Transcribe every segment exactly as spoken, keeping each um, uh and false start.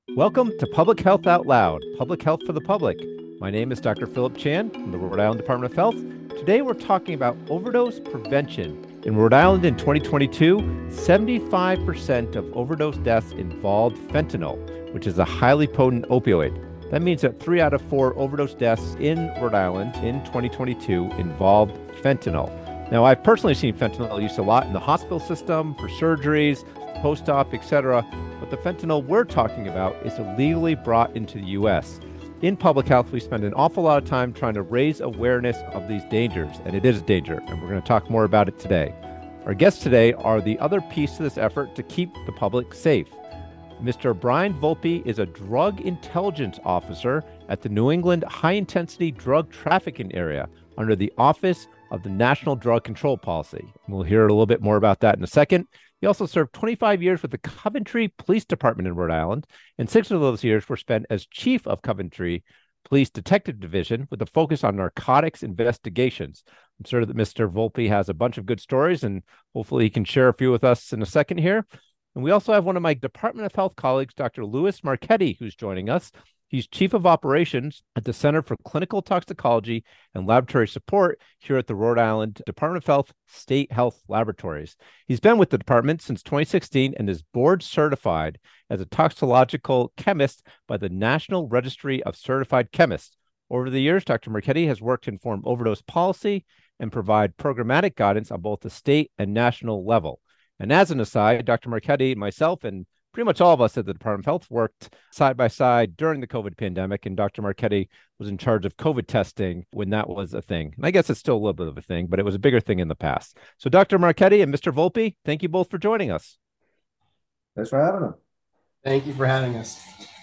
Welcome to Public Health Out Loud, Public Health for the Public. My name is Doctor Philip Chan from the Rhode Island Department of Health. Today we're talking about overdose prevention. In Rhode Island in twenty twenty-two, seventy-five percent of overdose deaths involved fentanyl, which is a highly potent opioid. That means that three out of four overdose deaths in Rhode Island in twenty twenty-two involved fentanyl. Now, I've personally seen fentanyl used a lot in the hospital system for surgeries, post-op, et cetera. But the fentanyl we're talking about is illegally brought into the U S. In public health, we spend an awful lot of time trying to raise awareness of these dangers, and it is a danger, and we're going to talk more about it today. Our guests today are the other piece to this effort to keep the public safe. Mister Brian Volpe is a drug intelligence officer at the New England High-Intensity Drug Trafficking Area under the Office of the National Drug Control Policy. We'll hear a little bit more about that in a second. He also served twenty-five years with the Coventry Police Department in Rhode Island, and six of those years were spent as chief of Coventry Police Detective Division with a focus on narcotics investigations. I'm sure that Mister Volpe has a bunch of good stories, and hopefully he can share a few with us in a second here. And we also have one of my Department of Health colleagues, Doctor Louis Marchetti, who's joining us. He's Chief of Operations at the Center for Clinical Toxicology and Laboratory Support here at the Rhode Island Department of Health State Health Laboratories. He's been with the department since twenty sixteen and is board certified as a toxicological chemist by the National Registry of Certified Chemists. Over the years, Doctor Marchetti has worked to inform overdose policy and provide programmatic guidance on both the state and national level. And as an aside, Doctor Marchetti, myself, and pretty much all of us at the Department of Health worked side by side during the COVID pandemic, and Doctor Marchetti was in charge of COVID testing when that was a thing. And I guess it's still a little bit of a thing, but it was a bigger thing in the past. So Doctor Marchetti and Mister Volpe, thank you both for joining us. Thanks for having us. Thank you for having us.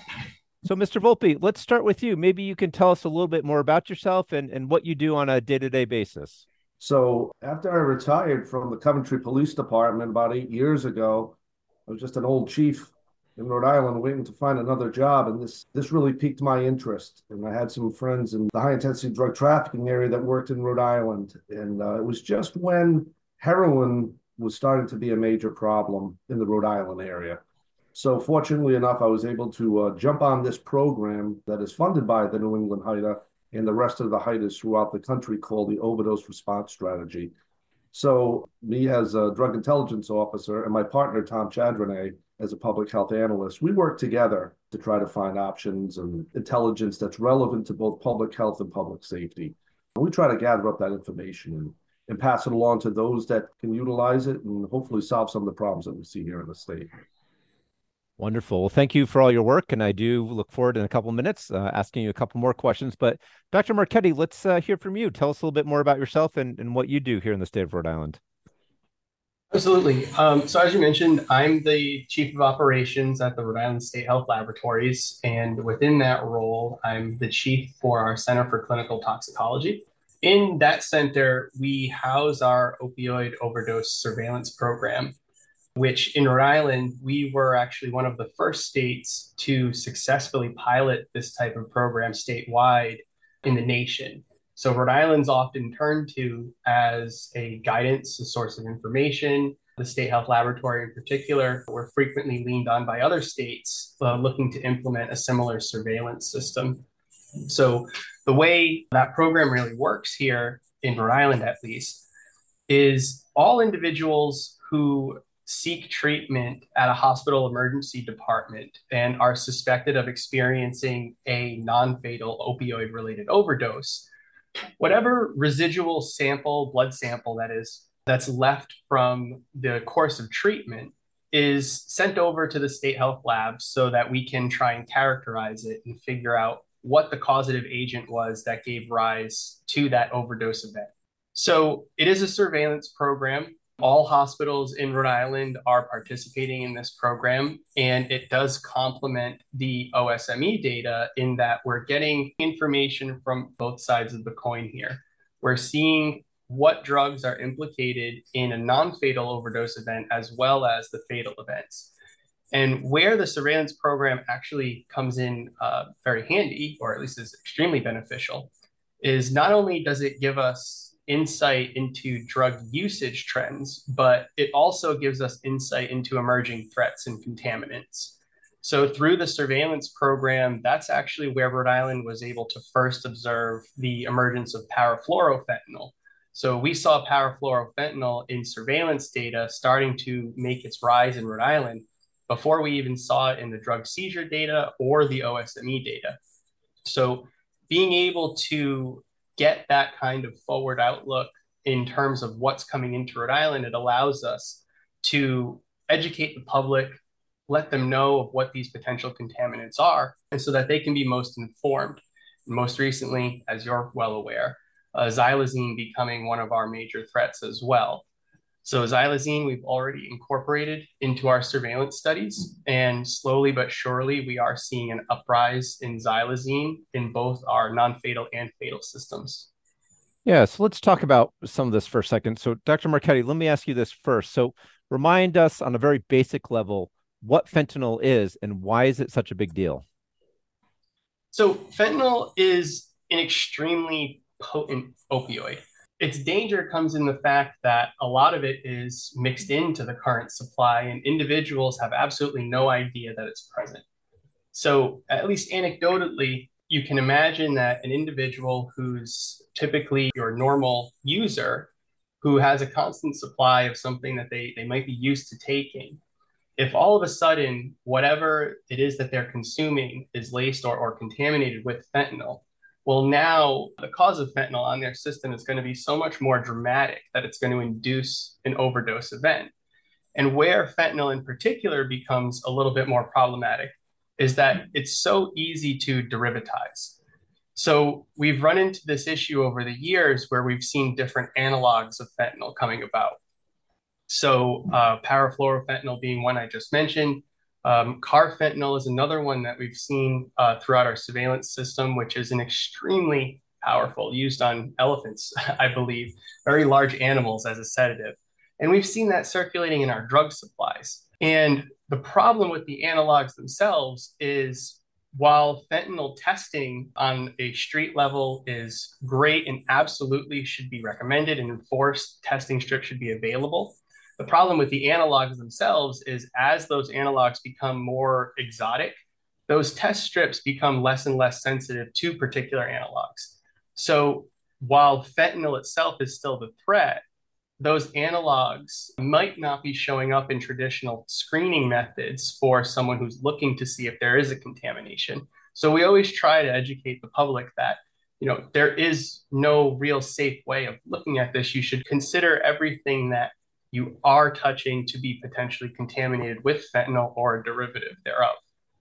So Mister Volpe, let's start with you. Maybe you can tell us a little bit more about yourself and, and what you do on a day-to-day basis. So after I retired from the Coventry Police Department about eight years ago, I was just an old chief in Rhode Island waiting to find another job. And this this really piqued my interest. And I had some friends in the high-intensity drug trafficking area that worked in Rhode Island. And uh, it was just when heroin was starting to be a major problem in the Rhode Island area. So fortunately enough, I was able to uh, jump on this program that is funded by the New England H I D A and the rest of the H I D As throughout the country called the Overdose Response Strategy. So me as a drug intelligence officer and my partner, Tom Chadronay, as a public health analyst, we work together to try to find options and intelligence that's relevant to both public health and public safety. And we try to gather up that information and, and pass it along to those that can utilize it and hopefully solve some of the problems that we see here in the state. Wonderful. Well, thank you for all your work. And I do look forward in a couple of minutes uh, asking you a couple more questions. But Doctor Marchetti, let's uh, hear from you. Tell us a little bit more about yourself and, and what you do here in the state of Rhode Island. Absolutely. Um, so as you mentioned, I'm the Chief of Operations at the Rhode Island State Health Laboratories. And within that role, I'm the Chief for our Center for Clinical Toxicology. In that center, we house our opioid overdose surveillance program, which in Rhode Island, we were actually one of the first states to successfully pilot this type of program statewide in the nation. So Rhode Island's often turned to as a guidance, a source of information. The State Health Laboratory in particular, we're frequently leaned on by other states uh, looking to implement a similar surveillance system. So the way that program really works here in Rhode Island, at least, is all individuals who seek treatment at a hospital emergency department and are suspected of experiencing a non-fatal opioid-related overdose, whatever residual sample, blood sample that is, that's left from the course of treatment is sent over to the state health labs so that we can try and characterize it and figure out what the causative agent was that gave rise to that overdose event. So it is a surveillance program. All hospitals in Rhode Island are participating in this program, and it does complement the O S M E data in that we're getting information from both sides of the coin here. We're seeing what drugs are implicated in a non-fatal overdose event as well as the fatal events. And where the surveillance program actually comes in uh, very handy, or at least is extremely beneficial, is not only does it give us insight into drug usage trends, but it also gives us insight into emerging threats and contaminants. So through the surveillance program, that's actually where Rhode Island was able to first observe the emergence of parafluorofentanyl. So we saw parafluorofentanyl in surveillance data starting to make its rise in Rhode Island before we even saw it in the drug seizure data or the O S M E data. So being able to get that kind of forward outlook in terms of what's coming into Rhode Island, it allows us to educate the public, let them know of what these potential contaminants are, and so that they can be most informed. Most recently, as you're well aware, uh, xylazine becoming one of our major threats as well. So xylazine, we've already incorporated into our surveillance studies, and slowly but surely, we are seeing an uprise in xylazine in both our non-fatal and fatal systems. Yeah, so let's talk about some of this for a second. So Doctor Marchetti, let me ask you this first. So remind us on a very basic level what fentanyl is and why is it such a big deal? So fentanyl is an extremely potent opioid. Its danger comes in the fact that a lot of it is mixed into the current supply, and individuals have absolutely no idea that it's present. So, at least anecdotally, you can imagine that an individual who's typically your normal user, who has a constant supply of something that they, they might be used to taking, if all of a sudden whatever it is that they're consuming is laced or, or contaminated with fentanyl, well, now the cause of fentanyl on their system is going to be so much more dramatic that it's going to induce an overdose event. And where fentanyl in particular becomes a little bit more problematic is that it's so easy to derivatize. So we've run into this issue over the years where we've seen different analogs of fentanyl coming about. So uh, parafluorofentanyl being one I just mentioned. Um, carfentanil is another one that we've seen uh, throughout our surveillance system, which is an extremely powerful, used on elephants, I believe, very large animals as a sedative. And we've seen that circulating in our drug supplies. And the problem with the analogs themselves is while fentanyl testing on a street level is great and absolutely should be recommended and enforced, testing strips should be available. The problem with the analogs themselves is as those analogs become more exotic, those test strips become less and less sensitive to particular analogs. So while fentanyl itself is still the threat, those analogs might not be showing up in traditional screening methods for someone who's looking to see if there is a contamination. So we always try to educate the public that, you know, there is no real safe way of looking at this. You should consider everything that you are touching to be potentially contaminated with fentanyl or a derivative thereof.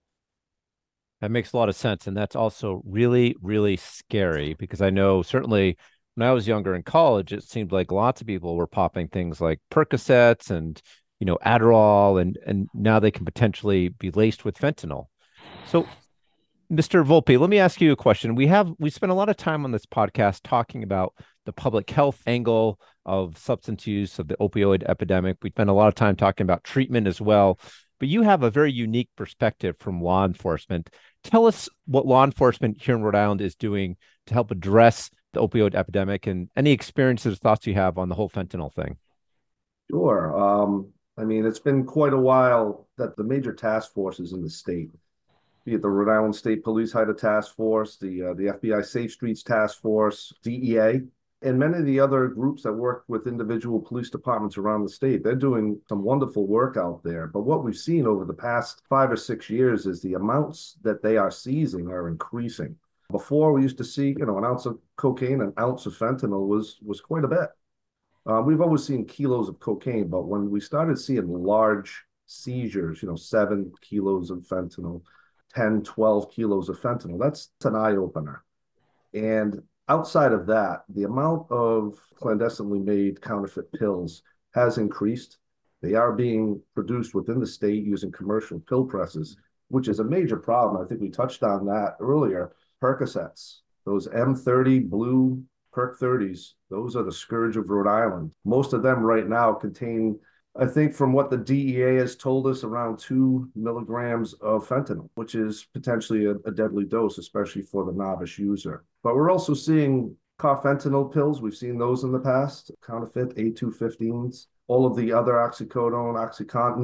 That makes a lot of sense. And that's also really, really scary because I know certainly when I was younger in college, it seemed like lots of people were popping things like Percocets and, you know, Adderall, and, and now they can potentially be laced with fentanyl. So, Mister Volpe, let me ask you a question. We have, we spent a lot of time on this podcast talking about the public health angle of substance use, of the opioid epidemic. We spent a lot of time talking about treatment as well, but you have a very unique perspective from law enforcement. Tell us what law enforcement here in Rhode Island is doing to help address the opioid epidemic and any experiences, thoughts you have on the whole fentanyl thing. Sure. Um, I mean, it's been quite a while that the major task forces in the state, be it the Rhode Island State Police had a task force, the uh, the F B I Safe Streets Task Force, D E A, and many of the other groups that work with individual police departments around the state. They're doing some wonderful work out there. But what we've seen over the past five or six years is the amounts that they are seizing are increasing. Before, we used to see, you know, an ounce of cocaine, an ounce of fentanyl was was quite a bit. Uh, we've always seen kilos of cocaine, but when we started seeing large seizures, you know, seven kilos of fentanyl, ten, twelve kilos of fentanyl, that's an eye-opener. And outside of that, the amount of clandestinely made counterfeit pills has increased. They are being produced within the state using commercial pill presses, which is a major problem. I think we touched on that earlier. Percocets, those M thirty blue Perc thirties, those are the scourge of Rhode Island. Most of them right now contain, I think from what the D E A has told us, around two milligrams of fentanyl, which is potentially a, a deadly dose, especially for the novice user. But we're also seeing carfentanil pills. We've seen those in the past, counterfeit A two fifteens, all of the other oxycodone, OxyContin,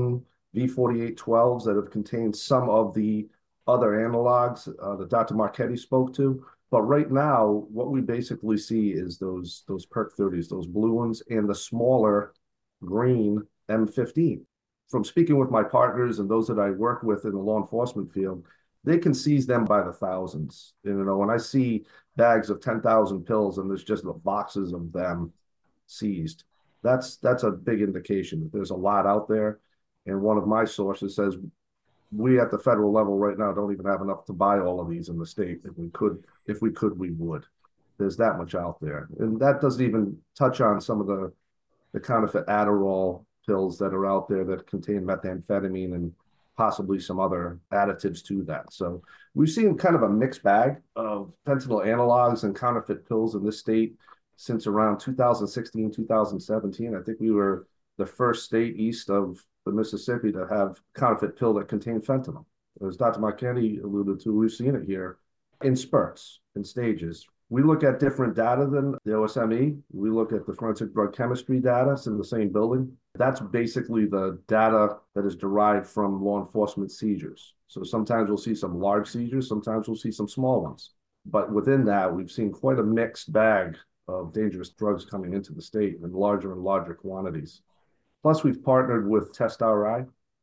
V forty-eight twelves that have contained some of the other analogs uh, that Doctor Marchetti spoke to. But right now, what we basically see is those those Perk thirties, those blue ones, and the smaller green M fifteen. From speaking with my partners and those that I work with in the law enforcement field, they can seize them by the thousands. You know, when I see bags of ten thousand pills and there's just the boxes of them seized, that's that's a big indication that there's a lot out there. And one of my sources says we at the federal level right now don't even have enough to buy all of these in the state. If we could, if we could, we would. There's that much out there, and that doesn't even touch on some of the the counterfeit Adderall pills that are out there that contain methamphetamine and possibly some other additives to that. So we've seen kind of a mixed bag of fentanyl analogs and counterfeit pills in this state since around two thousand sixteen, two thousand seventeen. I think we were the first state east of the Mississippi to have counterfeit pill that contained fentanyl. As Doctor Marchetti alluded to, we've seen it here in spurts, in stages. We look at different data than the O S M E. We look at the forensic drug chemistry data. It's in the same building. That's basically the data that is derived from law enforcement seizures. So sometimes we'll see some large seizures, sometimes we'll see some small ones. But within that, we've seen quite a mixed bag of dangerous drugs coming into the state in larger and larger quantities. Plus, we've partnered with Test R I,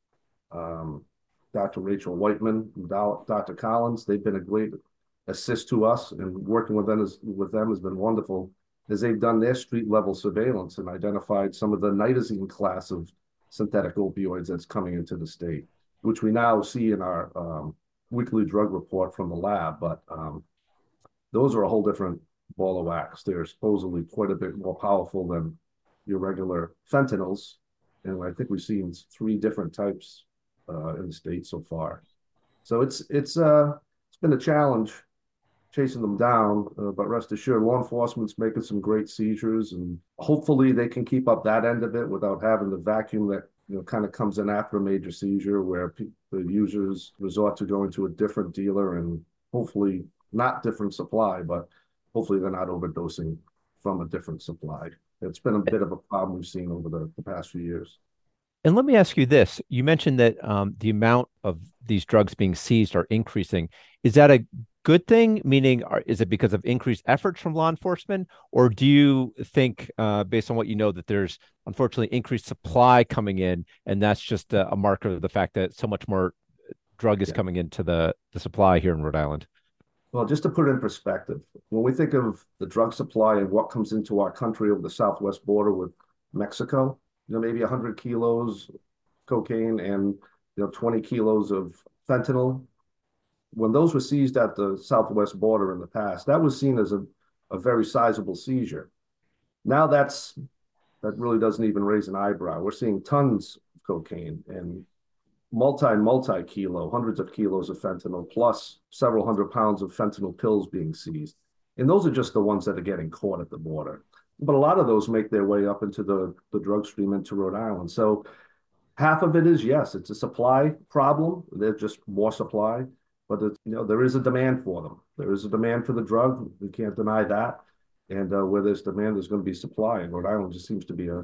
um, Doctor Rachel Whiteman, Doctor Collins. They've been a great assist to us, and working with them, is, with them has been wonderful, as they've done their street level surveillance and identified some of the nitazene class of synthetic opioids that's coming into the state, which we now see in our um, weekly drug report from the lab. But um, those are a whole different ball of wax. They're supposedly quite a bit more powerful than your regular fentanyls. And I think we've seen three different types uh, in the state so far. So it's it's uh it's been a challenge chasing them down, uh, but rest assured, law enforcement's making some great seizures, and hopefully they can keep up that end of it without having the vacuum that you know kind of comes in after a major seizure, where pe- the users resort to going to a different dealer, and hopefully not different supply, but hopefully they're not overdosing from a different supply. It's been a bit of a problem we've seen over the, the past few years. And let me ask you this. You mentioned that um, the amount of these drugs being seized are increasing. Is that a good thing? Meaning, are, is it because of increased efforts from law enforcement? Or do you think, uh, based on what you know, that there's unfortunately increased supply coming in, and that's just a, a marker of the fact that so much more drug is yeah. coming into the, the supply here in Rhode Island? Well, just to put it in perspective, when we think of the drug supply and what comes into our country over the southwest border with Mexico, you know, maybe one hundred kilos cocaine and, you know, twenty kilos of fentanyl. When those were seized at the southwest border in the past, that was seen as a, a very sizable seizure. Now that's, that really doesn't even raise an eyebrow. We're seeing tons of cocaine and multi, multi kilo, hundreds of kilos of fentanyl, plus several hundred pounds of fentanyl pills being seized. And those are just the ones that are getting caught at the border. But a lot of those make their way up into the, the drug stream into Rhode Island. So half of it is, yes, it's a supply problem. There's just more supply, but it's, you know, there is a demand for them. There is a demand for the drug. We can't deny that. And uh, where there's demand, there's going to be supply. And Rhode Island just seems to be a,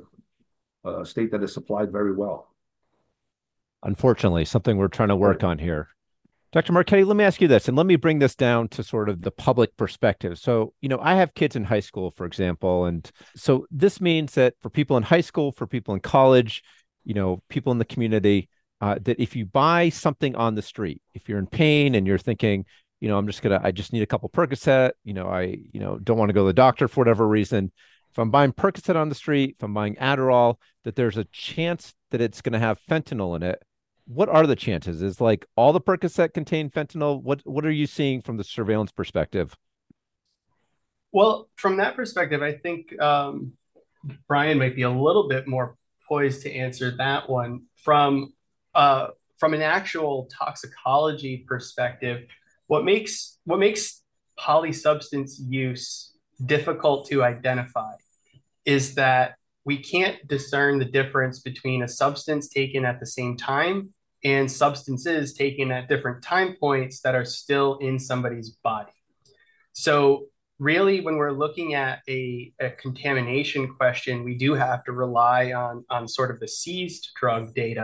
a state that is supplied very well. Unfortunately, something we're trying to work on here. Doctor Marchetti, let me ask you this, and let me bring this down to sort of the public perspective. So, you know, I have kids in high school, for example, and so this means that for people in high school, for people in college, you know, people in the community, uh, that if you buy something on the street, if you're in pain and you're thinking, you know, I'm just gonna, I just need a couple Percocet, you know, I, you know, don't want to go to the doctor for whatever reason. If I'm buying Percocet on the street, if I'm buying Adderall, that there's a chance that it's going to have fentanyl in it. What are the chances? Is like all the Percocet contain fentanyl? What what are you seeing from the surveillance perspective? Well, from that perspective, I think um, Brian might be a little bit more poised to answer that one. From uh, from an actual toxicology perspective, what makes what makes polysubstance use difficult to identify is that we can't discern the difference between a substance taken at the same time and substances taken at different time points that are still in somebody's body. So really, when we're looking at a, a contamination question, we do have to rely on, on sort of the seized drug data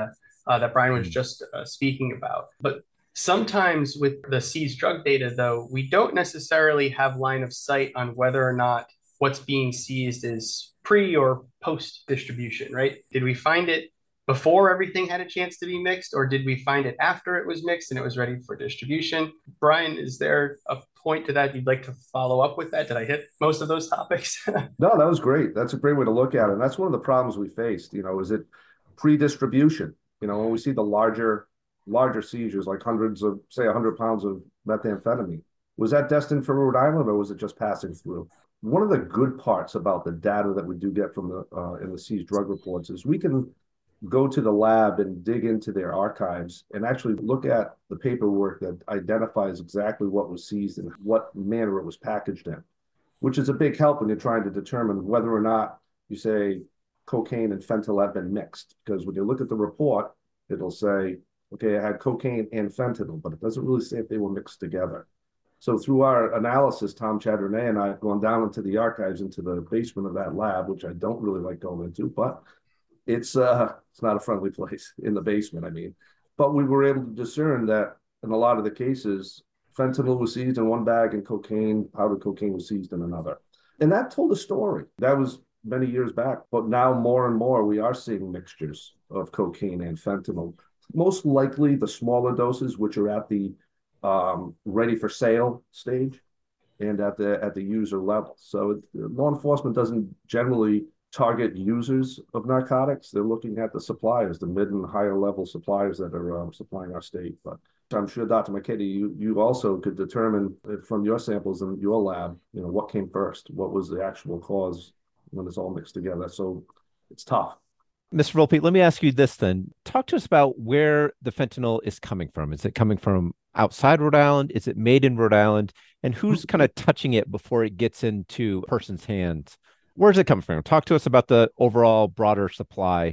uh, that Brian was Mm. just uh, speaking about. But sometimes with the seized drug data, though, we don't necessarily have line of sight on whether or not what's being seized is pre or post distribution, right? Did we find it before everything had a chance to be mixed, or did we find it after it was mixed and it was ready for distribution? Brian, is there a point to that you'd like to follow up with that? Did I hit most of those topics? No, that was great. That's a great way to look at it. And that's one of the problems we faced, you know, is it pre-distribution? You know, when we see the larger, larger seizures, like hundreds of, say, one hundred pounds of methamphetamine, was that destined for Rhode Island or was it just passing through? One of the good parts about the data that we do get from the uh, in the seized drug reports is we can go to the lab and dig into their archives and actually look at the paperwork that identifies exactly what was seized and what manner it was packaged in, which is a big help when you're trying to determine whether or not you say cocaine and fentanyl have been mixed. Because when you look at the report, it'll say, okay, I had cocaine and fentanyl, but it doesn't really say if they were mixed together. So through our analysis, Tom Chardonnay and I have gone down into the archives, into the basement of that lab, which I don't really like going into, but it's uh, it's not a friendly place in the basement, I mean. But we were able to discern that in a lot of the cases, fentanyl was seized in one bag and cocaine, powdered cocaine was seized in another. And that told a story. That was many years back. But now more and more, we are seeing mixtures of cocaine and fentanyl. Most likely the smaller doses, which are at the um, ready for sale stage and at the at the user level. So it, law enforcement doesn't generally target users of narcotics. They're looking at the suppliers, the mid and higher level suppliers that are um, supplying our state. But I'm sure, Doctor McKinney, you, you also could determine from your samples in your lab, you know, what came first, what was the actual cause when it's all mixed together. So it's tough. Mister Volpe, let me ask you this then. Talk to us about where the fentanyl is coming from. Is it coming from outside Rhode Island? Is it made in Rhode Island? And who's kind of touching it before it gets into a person's hands? Where's it coming from? Talk to us about the overall broader supply.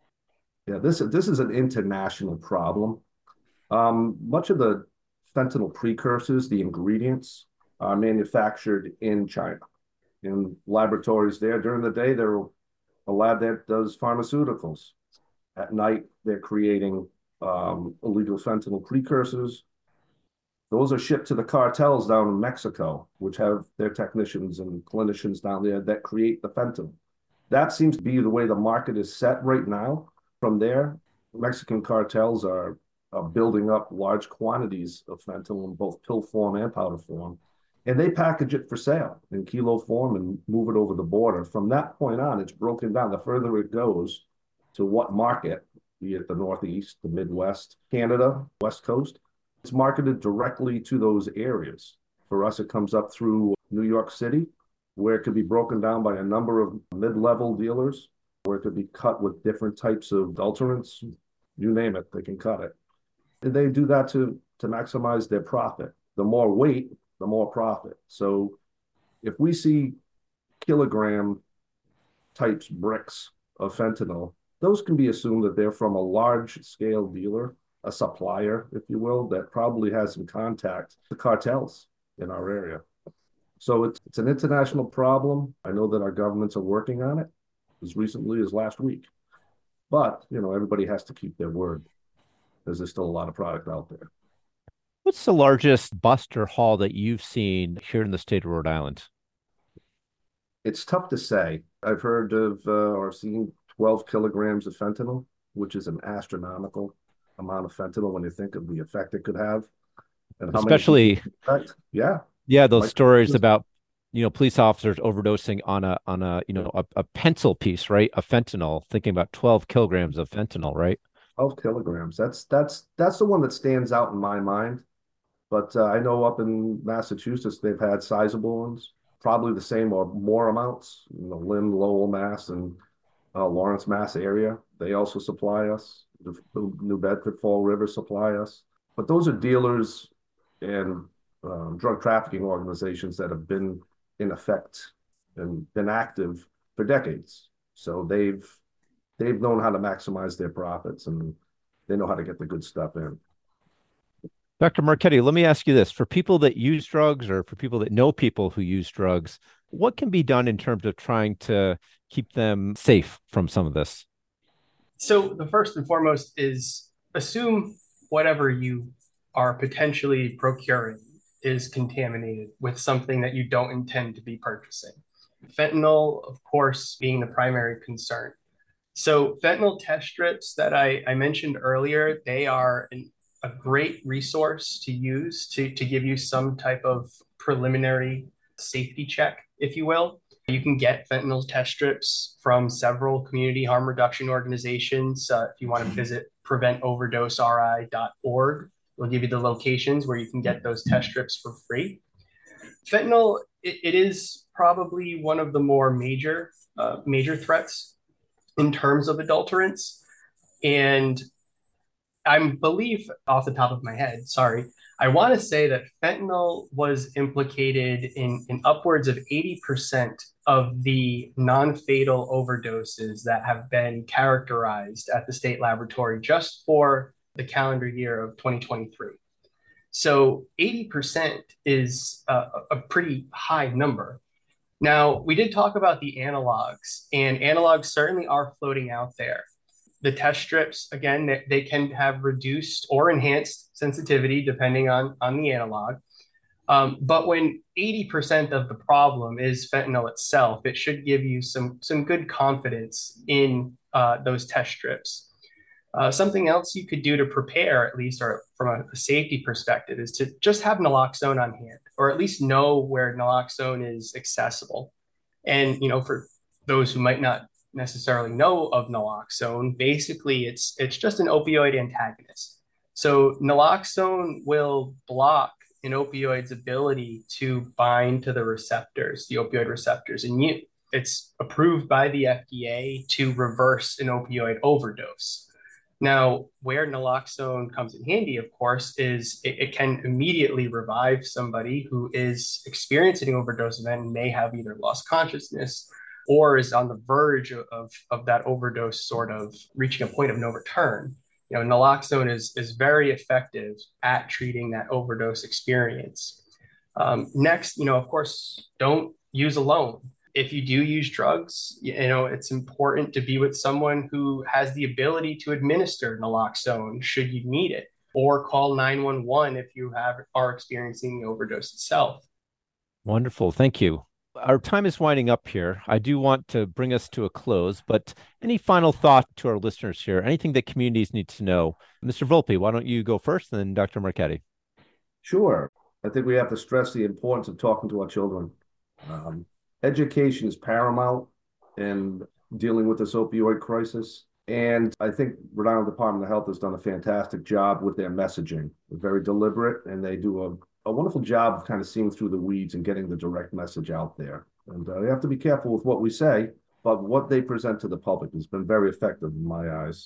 Yeah, this, this is an international problem. Um, much of the fentanyl precursors, the ingredients, are manufactured in China, in laboratories there. During the day, they're a lab that does pharmaceuticals. At night, they're creating um, illegal fentanyl precursors. Those are shipped to the cartels down in Mexico, which have their technicians and clinicians down there that create the fentanyl. That seems to be the way the market is set right now. From there, Mexican cartels are, are building up large quantities of fentanyl in both pill form and powder form. And they package it for sale in kilo form and move it over the border. From that point on, it's broken down. The further it goes to what market, be it the Northeast, the Midwest, Canada, West Coast, it's marketed directly to those areas. For us, it comes up through New York City, where it could be broken down by a number of mid-level dealers, where it could be cut with different types of adulterants. You name it, they can cut it. And they do that to, to maximize their profit. The more weight, the more profit. So if we see kilogram types bricks of fentanyl, those can be assumed that they're from a large scale dealer, a supplier, if you will, that probably has some contact to cartels in our area. So it's, it's an international problem. I know that our governments are working on it as recently as last week. But, you know, everybody has to keep their word because there's still a lot of product out there. What's the largest bust or haul that you've seen here in the state of Rhode Island? It's tough to say. I've heard of uh, or seen twelve kilograms of fentanyl, which is an astronomical amount of fentanyl when you think of the effect it could have. And especially, yeah. Yeah, those like, stories about, you know, police officers overdosing on a, on a, you know, a, a pencil piece, right? Of fentanyl, thinking about twelve kilograms of fentanyl, right? twelve kilograms. That's, that's, that's the one that stands out in my mind. But uh, I know up in Massachusetts, they've had sizable ones, probably the same or more amounts, in the Lynn, Lowell, Mass, and uh, Lawrence, Mass area. They also supply us. The New Bedford Fall River supply us. But those are dealers and um, drug trafficking organizations that have been in effect and been active for decades. So they've they've known how to maximize their profits, and they know how to get the good stuff in. Doctor Marchetti, let me ask you this. For people that use drugs or for people that know people who use drugs, what can be done in terms of trying to keep them safe from some of this? So the first and foremost is assume whatever you are potentially procuring is contaminated with something that you don't intend to be purchasing. Fentanyl, of course, being the primary concern. So fentanyl test strips that I, I mentioned earlier, they are an, a great resource to use to, to give you some type of preliminary safety check, if you will. You can get fentanyl test strips from several community harm reduction organizations. Uh, if you want to visit prevent overdose r i dot org, we'll give you the locations where you can get those test strips for free. Fentanyl, it, it is probably one of the more major, uh, major threats in terms of adulterants. And I believe off the top of my head, sorry, I want to say that fentanyl was implicated in, in upwards of eighty percent of the non-fatal overdoses that have been characterized at the state laboratory just for the calendar year of twenty twenty-three. So eighty percent is a, a pretty high number. Now, we did talk about the analogs, and analogs certainly are floating out there. The test strips, again, they, they can have reduced or enhanced sensitivity depending on, on the analog. Um, but when eighty percent of the problem is fentanyl itself, it should give you some, some good confidence in uh, those test strips. Uh, something else you could do to prepare, at least, or from a, a safety perspective, is to just have naloxone on hand, or at least know where naloxone is accessible. And, you know, for those who might not necessarily know of naloxone, basically it's it's just an opioid antagonist. So naloxone will block an opioid's ability to bind to the receptors, the opioid receptors, and you, it's approved by the F D A to reverse an opioid overdose. Now, where naloxone comes in handy, of course, is it, it can immediately revive somebody who is experiencing an overdose event and may have either lost consciousness or is on the verge of, of, of that overdose sort of reaching a point of no return. You know, naloxone is, is very effective at treating that overdose experience. Um, next, you know, of course, don't use alone. If you do use drugs, you know, it's important to be with someone who has the ability to administer naloxone should you need it, or call nine one one if you have are experiencing the overdose itself. Wonderful. Thank you. Our time is winding up here. I do want to bring us to a close, but any final thought to our listeners here? Anything that communities need to know? Mister Volpe, why don't you go first, and then Doctor Marchetti? Sure. I think we have to stress the importance of talking to our children. Um, Education is paramount in dealing with this opioid crisis. And I think Rhode Island Department of Health has done a fantastic job with their messaging. They're very deliberate, and they do a, a wonderful job of kind of seeing through the weeds and getting the direct message out there. And uh, we have to be careful with what we say, but what they present to the public has been very effective in my eyes.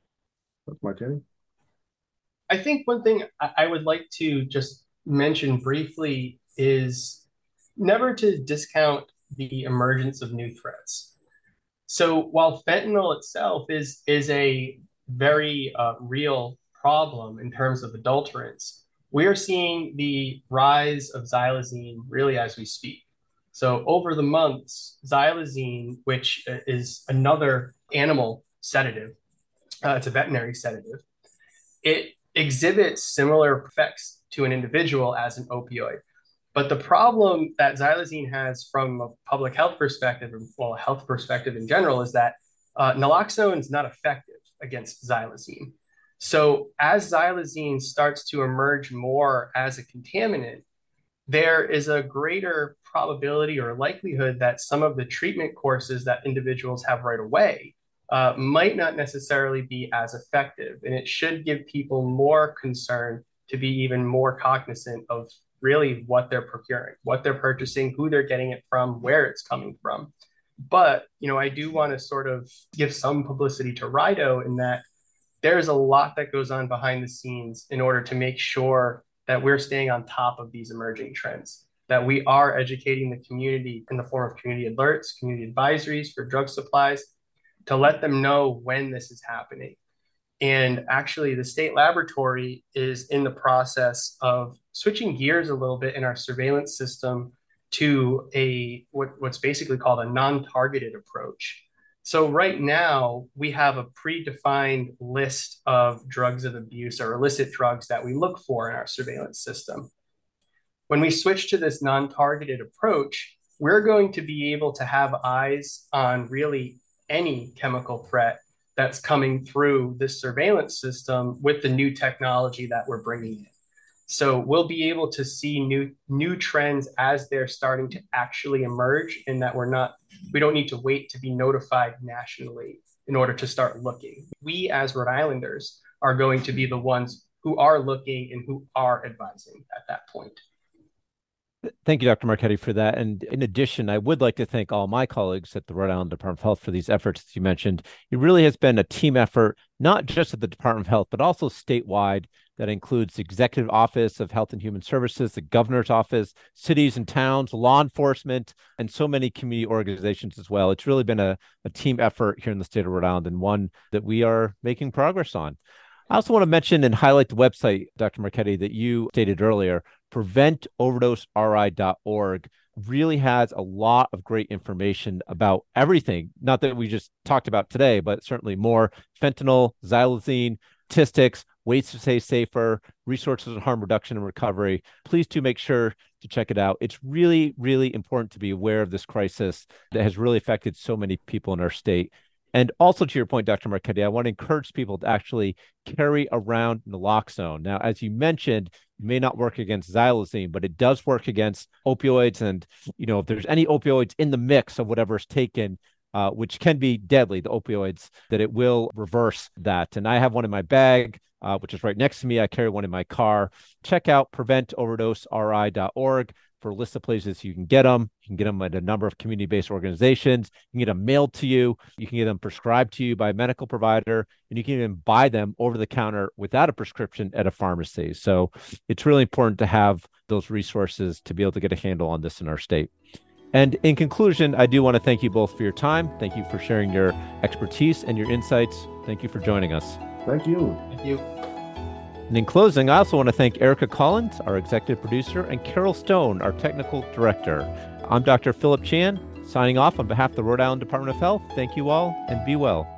That's my opinion. I think one thing I would like to just mention briefly is never to discount the emergence of new threats. So while fentanyl itself is, is a very uh, real problem in terms of adulterants, we are seeing the rise of xylazine really as we speak. So over the months, xylazine, which is another animal sedative, uh, it's a veterinary sedative, it exhibits similar effects to an individual as an opioid. But the problem that xylazine has from a public health perspective, or well, a health perspective in general, is that uh, naloxone is not effective against xylazine. So as xylazine starts to emerge more as a contaminant, there is a greater probability or likelihood that some of the treatment courses that individuals have right away uh, might not necessarily be as effective. And it should give people more concern to be even more cognizant of really what they're procuring, what they're purchasing, who they're getting it from, where it's coming from. But, you know, I do want to sort of give some publicity to RIDO in that there's a lot that goes on behind the scenes in order to make sure that we're staying on top of these emerging trends, that we are educating the community in the form of community alerts, community advisories for drug supplies, to let them know when this is happening. And actually, the state laboratory is in the process of switching gears a little bit in our surveillance system to a what, what's basically called a non-targeted approach. So right now, we have a predefined list of drugs of abuse or illicit drugs that we look for in our surveillance system. When we switch to this non-targeted approach, we're going to be able to have eyes on really any chemical threat that's coming through this surveillance system with the new technology that we're bringing in. So we'll be able to see new new trends as they're starting to actually emerge, and that we're not we don't need to wait to be notified nationally in order to start looking. We as Rhode Islanders are going to be the ones who are looking and who are advising at that point. Thank you, Doctor Marchetti, for that. And in addition, I would like to thank all my colleagues at the Rhode Island Department of Health for these efforts, as you mentioned. It really has been a team effort, not just at the Department of Health, but also statewide. That includes the Executive Office of Health and Human Services, the Governor's Office, cities and towns, law enforcement, and so many community organizations as well. It's really been a, a team effort here in the state of Rhode Island, and one that we are making progress on. I also want to mention and highlight the website, Doctor Marchetti, that you stated earlier. prevent overdose R I dot org really has a lot of great information about everything, not that we just talked about today, but certainly more: fentanyl, xylazine, statistics, ways to stay safer, resources on harm reduction and recovery. Please do make sure to check it out. It's really, really important to be aware of this crisis that has really affected so many people in our state. And also, to your point, Doctor Marchetti, I want to encourage people to actually carry around naloxone. Now, as you mentioned, it may not work against xylazine, but it does work against opioids. And, you know, if there's any opioids in the mix of whatever's taken, uh, which can be deadly, the opioids, that it will reverse that. And I have one in my bag, uh, which is right next to me. I carry one in my car. Check out prevent overdose R I dot org for a list of places you can get them. You can get them at a number of community-based organizations. You can get them mailed to you. You can get them prescribed to you by a medical provider, and you can even buy them over the counter without a prescription at a pharmacy. So it's really important to have those resources to be able to get a handle on this in our state. And in conclusion, I do want to thank you both for your time. Thank you for sharing your expertise and your insights. Thank you for joining us. Thank you. Thank you. And in closing, I also want to thank Erica Collins, our executive producer, and Carol Stone, our technical director. I'm Doctor Philip Chan, signing off on behalf of the Rhode Island Department of Health. Thank you all, and be well.